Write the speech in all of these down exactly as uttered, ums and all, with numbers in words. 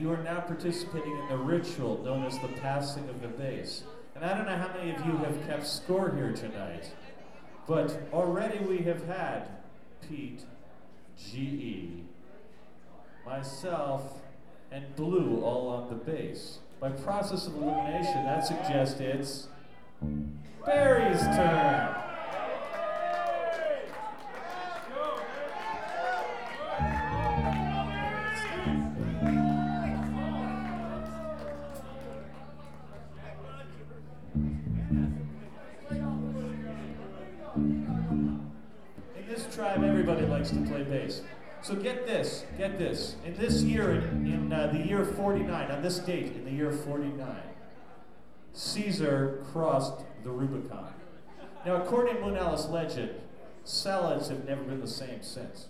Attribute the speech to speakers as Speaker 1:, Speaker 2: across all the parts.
Speaker 1: you are now participating in the ritual known as the passing of the bass. And I don't know how many of you have kept score here tonight, but already we have had Pete, G E, myself, and Blue all on the bass. By process of elimination, that suggests it's Barry's turn. In this tribe, everybody likes to play bass. So get this, get this. In this year, in, in uh, the year forty-nine, on this date, in the year forty-nine, Caesar crossed the Rubicon. Now, according to Moon Alice legend, salads have never been the same since.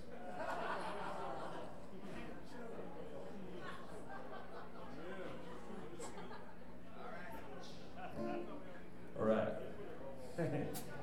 Speaker 1: All right.